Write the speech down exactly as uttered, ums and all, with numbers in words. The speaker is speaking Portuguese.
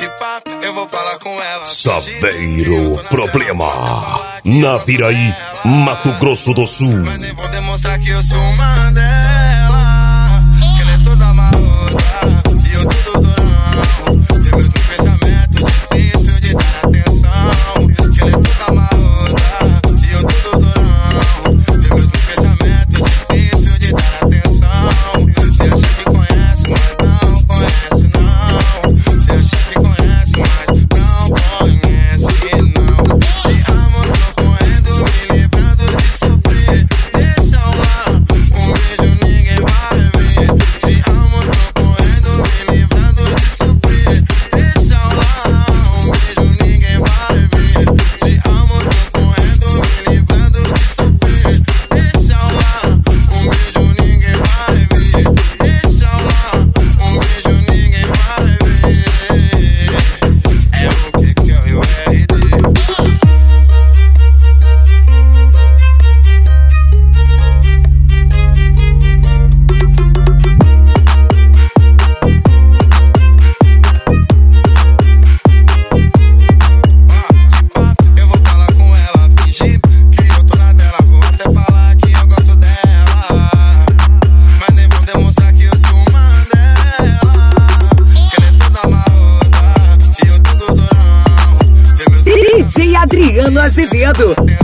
Se pá, eu vou falar com ela. Saveiro Problema. Na Viraí, Mato Grosso do Sul. Mas nem vou demonstrar que eu sou uma dela. Que ela é toda marota e eu todo durão. Tem mesmo pensamento difícil de dar atenção. Que ela é toda marota e eu todo durão. Tem mesmo pensamento difícil de dar atenção. Você acha que conhece, mas não conhece não. Você acha que conhece, mas não conhece não. Te amo, tô correndo, me livrando de sofrer. Deixa lá, um beijo ninguém vai ver. Te amo, tô correndo, me livrando de sofrer. Deixa lá, um beijo ninguém vai ver. Te amo, tô correndo, me livrando de sofrer. Deixa lá, um beijo ninguém vai ver. Deixa lá, um beijo ninguém vai ver. É o que que é o R D. Eu vou falar com ela, fingir que eu tô na dela. Vou até falar que eu gosto dela. Mas nem vou demonstrar que eu sou uma dela. Que ela é toda marota e eu todo durão. D J Adriano Azevedo.